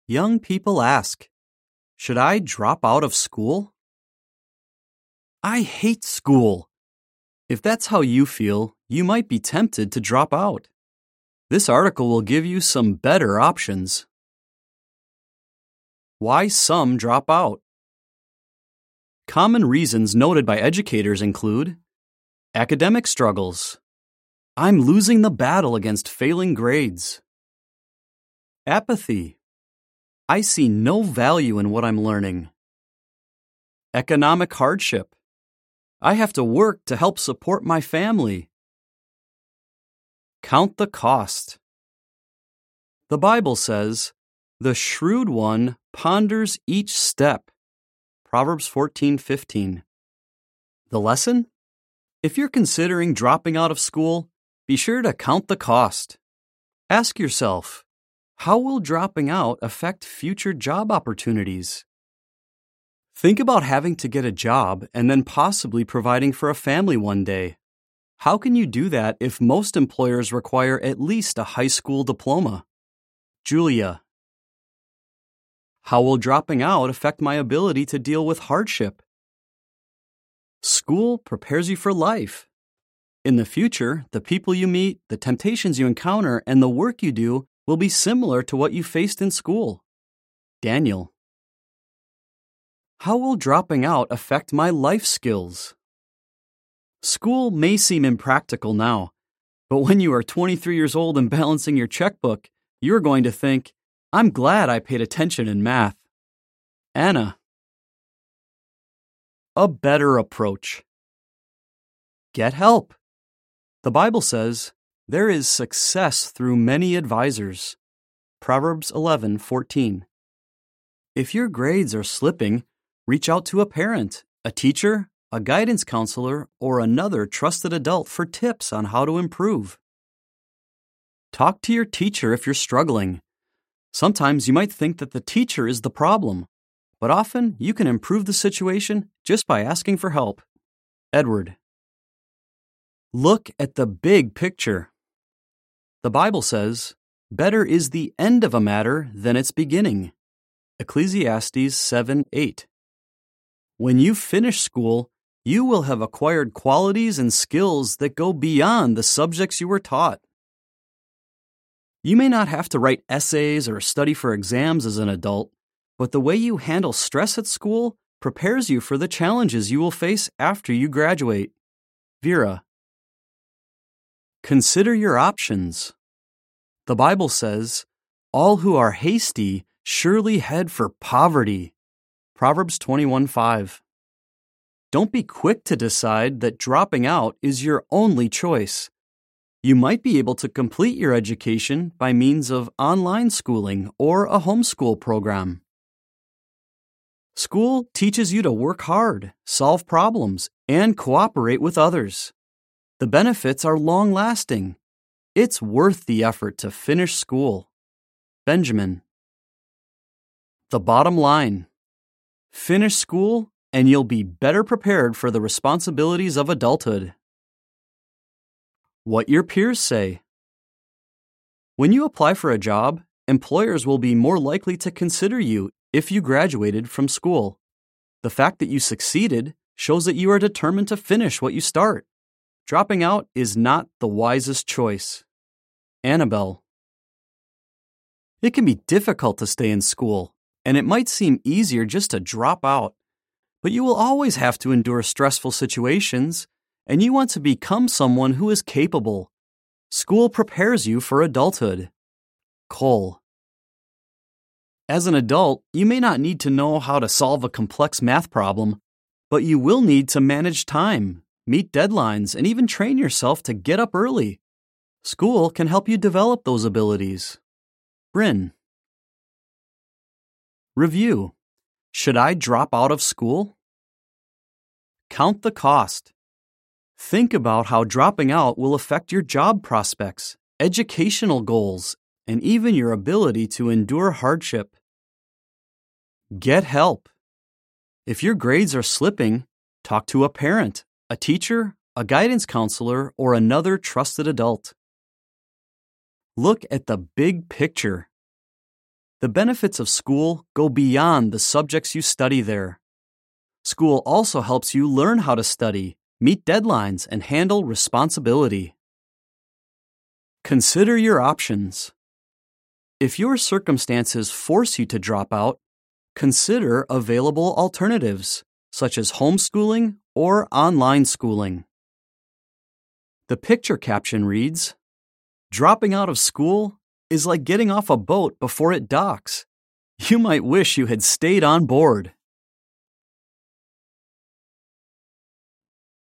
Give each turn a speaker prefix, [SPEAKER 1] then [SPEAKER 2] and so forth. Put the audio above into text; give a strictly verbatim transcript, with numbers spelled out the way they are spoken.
[SPEAKER 1] Young people ask, should I drop out of school? I hate school. If that's how you feel, you might be tempted to drop out. This article will give you some better options. Why some drop out. Common reasons noted by educators include academic struggles. I'm losing the battle against failing grades. Apathy. I see no value in what I'm learning. Economic hardship. I have to work to help support my family. Count the cost. The Bible says, the shrewd one ponders each step. Proverbs fourteen fifteen. The lesson? If you're considering dropping out of school, be sure to count the cost. Ask yourself, how will dropping out affect future job opportunities? Think about having to get a job and then possibly providing for a family one day. How can you do that if most employers require at least a high school diploma? Julia. How will dropping out affect my ability to deal with hardship? School prepares you for life. In the future, the people you meet, the temptations you encounter, and the work you do will be similar to what you faced in school. Daniel. How will dropping out affect my life skills? School may seem impractical now, but when you are twenty-three years old and balancing your checkbook, you're going to think, I'm glad I paid attention in math. Anna. A better approach. Get help. The Bible says, there is success through many advisors. Proverbs eleven fourteen. If your grades are slipping, reach out to a parent, a teacher, a guidance counselor, or another trusted adult for tips on how to improve. Talk to your teacher if you're struggling. Sometimes you might think that the teacher is the problem, but often you can improve the situation just by asking for help. Edward. Look at the big picture. The Bible says, better is the end of a matter than its beginning. Ecclesiastes seven eight. When you finish school, you will have acquired qualities and skills that go beyond the subjects you were taught. You may not have to write essays or study for exams as an adult, but the way you handle stress at school prepares you for the challenges you will face after you graduate. Vera. Consider your options. The Bible says, all who are hasty surely head for poverty. Proverbs twenty-one five. Don't be quick to decide that dropping out is your only choice. You might be able to complete your education by means of online schooling or a homeschool program. School teaches you to work hard, solve problems, and cooperate with others. The benefits are long-lasting. It's worth the effort to finish school. Benjamin. The bottom line. Finish school and you'll be better prepared for the responsibilities of adulthood. What your peers say. When you apply for a job, employers will be more likely to consider you if you graduated from school. The fact that you succeeded shows that you are determined to finish what you start. Dropping out is not the wisest choice. Annabelle. It can be difficult to stay in school, and it might seem easier just to drop out. But you will always have to endure stressful situations, and you want to become someone who is capable. School prepares you for adulthood. Cole. As an adult, you may not need to know how to solve a complex math problem, but you will need to manage time, meet deadlines, and even train yourself to get up early. School can help you develop those abilities. Bryn. Review. Should I drop out of school? Count the cost. Think about how dropping out will affect your job prospects, educational goals, and even your ability to endure hardship. Get help. If your grades are slipping, talk to a parent, a teacher, a guidance counselor, or another trusted adult. Look at the big picture. The benefits of school go beyond the subjects you study there. School also helps you learn how to study, meet deadlines, and handle responsibility. Consider your options. If your circumstances force you to drop out, consider available alternatives, such as homeschooling or online schooling. The picture caption reads, "Dropping out of school is like getting off a boat before it docks. You might wish you had stayed on board."